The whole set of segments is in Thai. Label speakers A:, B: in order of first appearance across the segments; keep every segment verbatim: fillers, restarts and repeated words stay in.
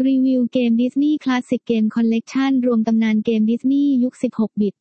A: รีวิวเกม Disney Classic Game Collection รวมตำนานเกมดิสนีย์ยุค สิบหก บิต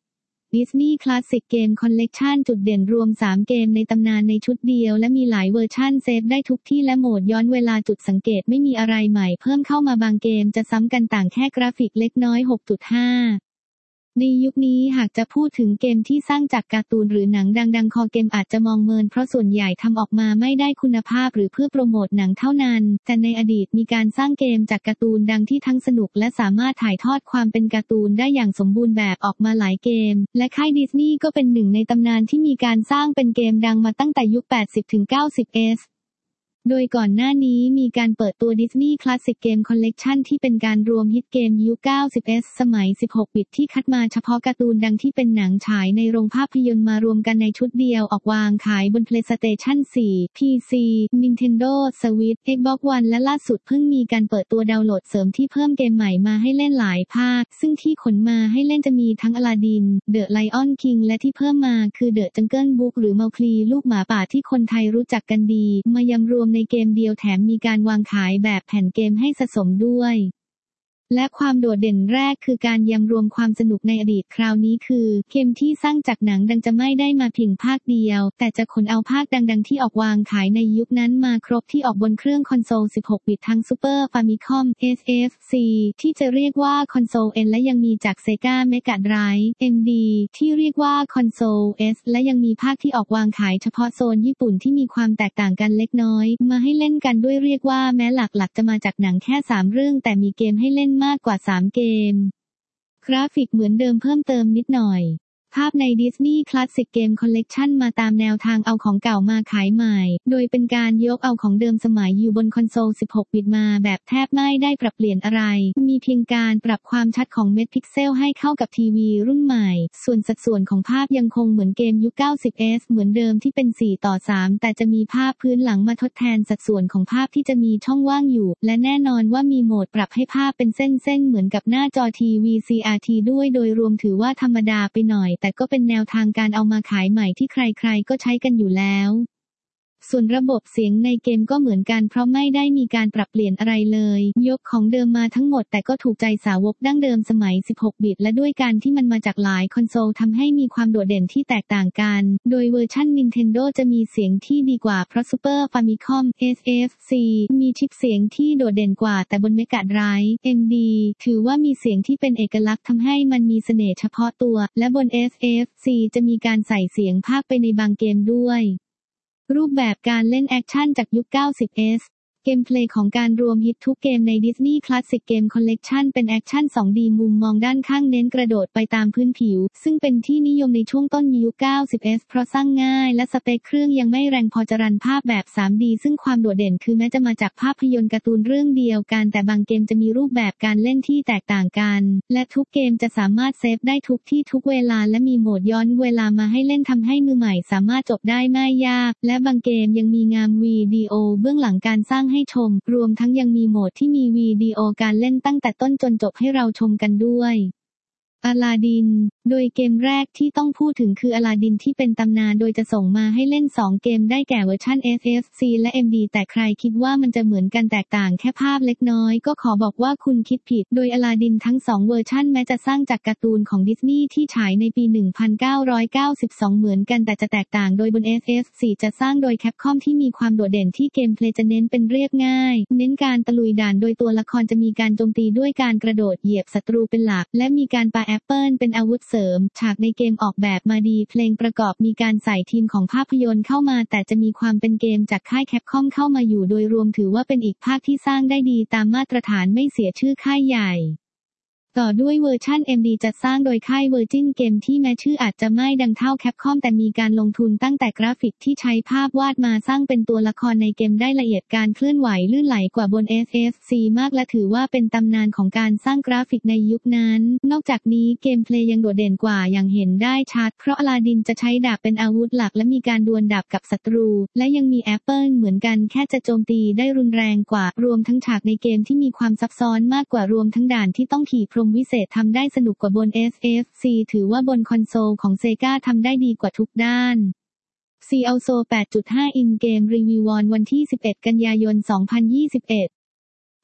A: Disney Classic Game Collection จุดเด่นรวม สาม เกมในตำนานในชุดเดียวและมีหลายเวอร์ชั่นเซฟได้ทุกที่และโหมดย้อนเวลาจุดสังเกตไม่มีอะไรใหม่เพิ่มเข้ามาบางเกมจะซ้ำกันต่างแค่กราฟิกเล็กน้อย หกจุดห้าในยุคนี้หากจะพูดถึงเกมที่สร้างจากการ์ตูนหรือหนังดังๆคอเกมอาจจะมองเมินเพราะส่วนใหญ่ทำออกมาไม่ได้คุณภาพหรือเพื่อโปรโมทหนังเท่านั้นแต่ในอดีตมีการสร้างเกมจากการ์ตูนดังที่ทั้งสนุกและสามารถถ่ายทอดความเป็นการ์ตูนได้อย่างสมบูรณ์แบบออกมาหลายเกมและค่ายดิสนีย์ก็เป็นหนึ่งในตำนานที่มีการสร้างเป็นเกมดังมาตั้งแต่ยุค แปดสิบถึงเก้าสิบ เอสโดยก่อนหน้านี้มีการเปิดตัว Disney Classic Game Collection ที่เป็นการรวมฮิตเกมยุค เก้าสิบ เอส สมัย สิบหก บิตที่คัดมาเฉพาะการ์ตูนดังที่เป็นหนังฉายในโรงภาพยนตร์มารวมกันในชุดเดียวออกวางขายบน PlayStation โฟร์ พี ซี Nintendo Switch Xbox One และล่าสุดเพิ่งมีการเปิดตัวดาวน์โหลดเสริมที่เพิ่มเกมใหม่มาให้เล่นหลายภาคซึ่งที่ขนมาให้เล่นจะมีทั้ง Aladdin The Lion King และที่เพิ่มมาคือ The Jungle Book หรือ Mowgli ลูกหมาป่าที่คนไทยรู้จักกันดีมายำรวมในเกมเดียวแถมมีการวางขายแบบแผ่นเกมให้สะสมด้วยและความโดดเด่นแรกคือการยำรวมความสนุกในอดีตคราวนี้คือเกมที่สร้างจากหนังดังจะไม่ได้มาเพียงภาคเดียวแต่จะขนเอาภาคดังๆที่ออกวางขายในยุคนั้นมาครบที่ออกบนเครื่องคอนโซล สิบหก บิตทั้ง Super Famicom เอส เอฟ ซี ที่จะเรียกว่าคอนโซล N และยังมีจาก Sega Mega Drive เอ็ม ดี ที่เรียกว่าคอนโซล S และยังมีภาคที่ออกวางขายเฉพาะโซนญี่ปุ่นที่มีความแตกต่างกันเล็กน้อยมาให้เล่นกันด้วยเรียกว่าแม้หลักๆจะมาจากหนังแค่สามเรื่องแต่มีเกมให้เล่นมากกว่าสามเกมกราฟิกเหมือนเดิมเพิ่มเติมนิดหน่อยภาพใน Disney Classic Game Collection มาตามแนวทางเอาของเก่ามาขายใหม่โดยเป็นการยกเอาของเดิมสมัยอยู่บนคอนโซล สิบหก บิตมาแบบแทบไม่ได้ปรับเปลี่ยนอะไรมีเพียงการปรับความชัดของเม็ดพิกเซลให้เข้ากับทีวีรุ่นใหม่ส่วนสัดส่วนของภาพยังคงเหมือนเกมยุค เก้าสิบ เอส เหมือนเดิมที่เป็น สี่ ต่อ สาม แต่จะมีภาพพื้นหลังมาทดแทนสัดส่วนของภาพที่จะมีช่องว่างอยู่และแน่นอนว่ามีโหมดปรับให้ภาพเป็นเส้นๆเหมือนกับหน้าจอทีวี ซี อาร์ ที ด้วยโดยรวมถือว่าธรรมดาไปหน่อยแต่ก็เป็นแนวทางการเอามาขายใหม่ที่ใครๆก็ใช้กันอยู่แล้วส่วนระบบเสียงในเกมก็เหมือนกันเพราะไม่ได้มีการปรับเปลี่ยนอะไรเลยยกของเดิมมาทั้งหมดแต่ก็ถูกใจสาวกดั้งเดิมสมัย สิบหก บิตและด้วยการที่มันมาจากหลายคอนโซลทำให้มีความโดดเด่นที่แตกต่างกันโดยเวอร์ชัน Nintendo จะมีเสียงที่ดีกว่าเพราะ Super Famicom เอส เอฟ ซี มีชิปเสียงที่โดดเด่นกว่าแต่บน Mega Drive เอ็ม ดี ถือว่ามีเสียงที่เป็นเอกลักษณ์ทำให้มันมีเสน่ห์เฉพาะตัวและบน เอส เอฟ ซี จะมีการใส่เสียงพากย์ไปในบางเกมด้วยรูปแบบการเล่นแอคชั่นจากยุค เก้าสิบ เอส เกมเพลย์ของการรวมฮิตทุกเกมใน Disney Classic Game Collection เป็นแอคชั่น สองดี มุมมองด้านข้างเน้นกระโดดไปตามพื้นผิวซึ่งเป็นที่นิยมในช่วงต้นยุค เก้าสิบ เอส เพราะสร้างง่ายและสเปคเครื่องยังไม่แรงพอจะรันภาพแบบ สามดี ซึ่งความโดดเด่นคือแม้จะมาจากภาพยนตร์การ์ตูนเรื่องเดียวกันแต่บางเกมจะมีรูปแบบการเล่นที่แตกต่างกันและทุกเกมจะสามารถเซฟได้ทุกที่ทุกเวลาและมีโหมดย้อนเวลามาให้เล่นทำให้มือใหม่สามารถจบได้ไม่ยากและบางเกมยังมีงานวิดีโอเบื้องหลังการสร้างให้ชมรวมทั้งยังมีโหมดที่มีวิดีโอการเล่นตั้งแต่ต้นจนจบให้เราชมกันด้วยอลาดินโดยเกมแรกที่ต้องพูดถึงคืออลาดินที่เป็นตำนานโดยจะส่งมาให้เล่นสองเกมได้แก่เวอร์ชัน เอส เอฟ ซี และ เอ็ม ดี แต่ใครคิดว่ามันจะเหมือนกันแตกต่างแค่ภาพเล็กน้อยก็ขอบอกว่าคุณคิดผิดโดยอลาดินทั้งสองเวอร์ชันแม้จะสร้างจากการ์ตูนของดิสนีย์ที่ฉายในปี หนึ่งพันเก้าร้อยเก้าสิบสอง เหมือนกันแต่จะแตกต่างโดยบน เอส เอฟ ซี จะสร้างโดยแคปคอมที่มีความโดดเด่นที่เกมเพลย์จะเน้นเป็นเรียบง่ายเน้นการตะลุยด่านโดยตัวละครจะมีการโจมตีด้วยการกระโดดเหยียบศัตรูเป็นหลักและมีการปาแอปเปิลเป็นอาวุธเสริมฉากในเกมออกแบบมาดีเพลงประกอบมีการใส่ทีมของภาพยนตร์เข้ามาแต่จะมีความเป็นเกมจากค่ายแคปคอมเข้ามาอยู่โดยรวมถือว่าเป็นอีกภาคที่สร้างได้ดีตามมาตรฐานไม่เสียชื่อค่ายใหญ่ต่อด้วยเวอร์ชัน เอ็ม ดี จัดสร้างโดยค่าย Virgin Game ที่แม้ชื่ออาจจะไม่ดังเท่า Capcom แต่มีการลงทุนตั้งแต่กราฟิกที่ใช้ภาพวาดมาสร้างเป็นตัวละครในเกมได้ละเอียดการเคลื่อนไหวลื่นไหลกว่าบน เอส เอฟ ซี มากและถือว่าเป็นตำนานของการสร้างกราฟิกในยุคนั้นนอกจากนี้เกมเพลย์ยังโดดเด่นกว่าอย่างเห็นได้ชัดเพราะอลาดินจะใช้ดาบเป็นอาวุธหลักและมีการดวลดาบกับศัตรูและยังมีแอปเปิลเหมือนกันแค่จะโจมตีได้รุนแรงกว่ารวมทั้งฉากในเกมที่มีความซับซ้อนมากกว่ารวมทั้งด่านที่ต้องขี่พรมวิเศษทำได้สนุกกว่าบน เอส เอฟ ซี ถือว่าบนคอนโซลของ Sega ทำได้ดีกว่าทุกด้าน ซี แอล โซ แปดจุดห้า In Game Review วันที่สิบเอ็ดกันยายนสองพันยี่สิบเอ็ด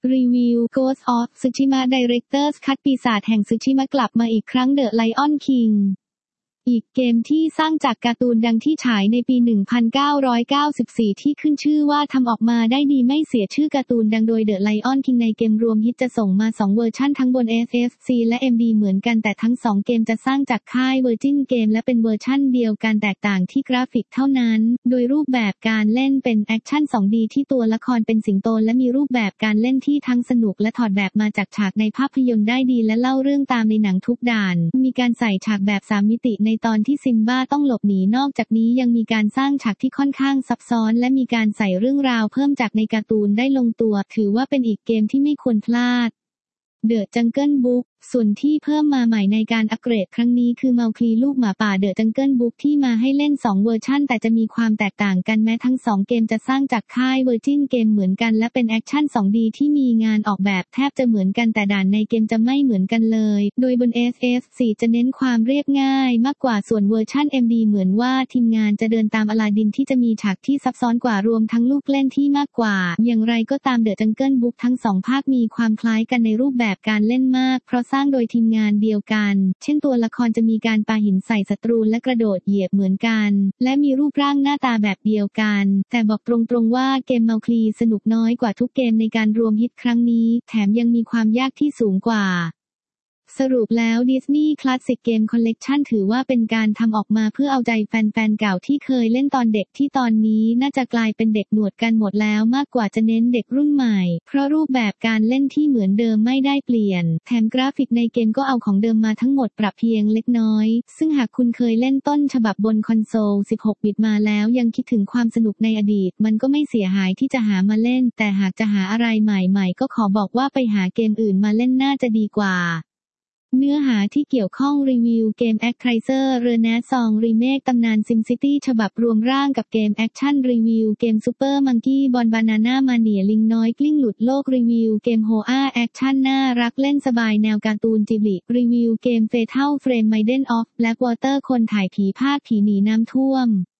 A: รีวิว Ghost of Tsushima Director's Cut ปีศาจแห่งซึชิมะกลับมาอีกครั้ง The Lion King อีกเกมที่สร้างจากการ์ตูนดังที่ฉายในปี หนึ่งพันเก้าร้อยเก้าสิบสี่ ที่ขึ้นชื่อว่าทำออกมาได้ดีไม่เสียชื่อการ์ตูนดังโดย The Lion King ในเกมรวมฮิตจะส่งมาสองเวอร์ชั่นทั้งบน เอฟ เอฟ ซี และ เอ็ม ดี เหมือนกันแต่ทั้งสองเกมจะสร้างจากค่าย Virgin Game และเป็นเวอร์ชั่นเดียวกันแตกต่างที่กราฟิกเท่านั้นโดยรูปแบบการเล่นเป็นแอคชั่น สองดี ที่ตัวละครเป็นสิงโตและมีรูปแบบการเล่นที่ทั้งสนุกและถอดแบบมาจากฉากในภาพยนตร์ได้ดีและเล่าเรื่องตามในหนังทุกด่านมีการใส่ฉากแบบสามมิติในตอนที่ซิมบ้าต้องหลบหนีนอกจากนี้ยังมีการสร้างฉากที่ค่อนข้างซับซ้อนและมีการใส่เรื่องราวเพิ่มจากในการ์ตูนได้ลงตัวถือว่าเป็นอีกเกมที่ไม่ควรพลาด The Jungle Book ส่วนที่เพิ่มมาใหม่ในการอัปเกรดครั้งนี้คือเมาคลีลูกหมาป่า The Jungle Book ที่มาให้เล่นสองเวอร์ชั่นแต่จะมีความแตกต่างกันแม้ทั้งสองเกมจะสร้างจากค่าย Virgin Game เหมือนกันและเป็นแอคชั่น สองดี ที่มีงานออกแบบแทบจะเหมือนกันแต่ด่านในเกมจะไม่เหมือนกันเลยโดยบน เอฟ เอฟ ซี จะเน้นความเรียบง่ายมากกว่าส่วนเวอร์ชั่น เอ็ม ดี เหมือนว่าทีมงานจะเดินตามอลาดินที่จะมีฉากที่ซับซ้อนกว่ารวมทั้งลูกเล่นที่มากกว่าอย่างไรก็ตาม The Jungle Book ทั้งสองภาคมีความคล้ายกันในรูปแบบการเล่นมากเพราะสร้างโดยทีมงานเดียวกันเช่นตัวละครจะมีการปาหินใส่ศัตรูและกระโดดเหยียบเหมือนกันและมีรูปร่างหน้าตาแบบเดียวกันแต่บอกตรงๆว่าเกมเมาคลีสนุกน้อยกว่าทุกเกมในการรวมฮิตครั้งนี้แถมยังมีความยากที่สูงกว่าสรุปแล้ว Disney Classic Game Collection ถือว่าเป็นการทำออกมาเพื่อเอาใจแฟนๆเก่าที่เคยเล่นตอนเด็กที่ตอนนี้น่าจะกลายเป็นเด็กหนวดกันหมดแล้วมากกว่าจะเน้นเด็กรุ่นใหม่เพราะรูปแบบการเล่นที่เหมือนเดิมไม่ได้เปลี่ยนแถมกราฟิกในเกมก็เอาของเดิมมาทั้งหมดปรับเพียงเล็กน้อยซึ่งหากคุณเคยเล่นต้นฉบับบนคอนโซลสิบหกบิตมาแล้วยังคิดถึงความสนุกในอดีตมันก็ไม่เสียหายที่จะหามาเล่นแต่หากจะหาอะไรใหม่ๆก็ขอบอกว่าไปหาเกมอื่นมาเล่นน่าจะดีกว่าเนื้อหาที่เกี่ยวข้องรีวิวเกม Actraiser Renaissance Remake ตำนาน SimCity ฉบับรวมร่างกับเกมแอคชั่นรีวิวเกม Super Monkey Ball Banana Mania ลิงน้อยกลิ้งหลุดโลกรีวิวเกม โฮอา แอคชั่นน่ารักเล่นสบายแนวการ์ตูนจิบลิรีวิวเกม Fatal Frame Maiden of Blackwater คนถ่ายผีภาคผีหนีน้ำท่วม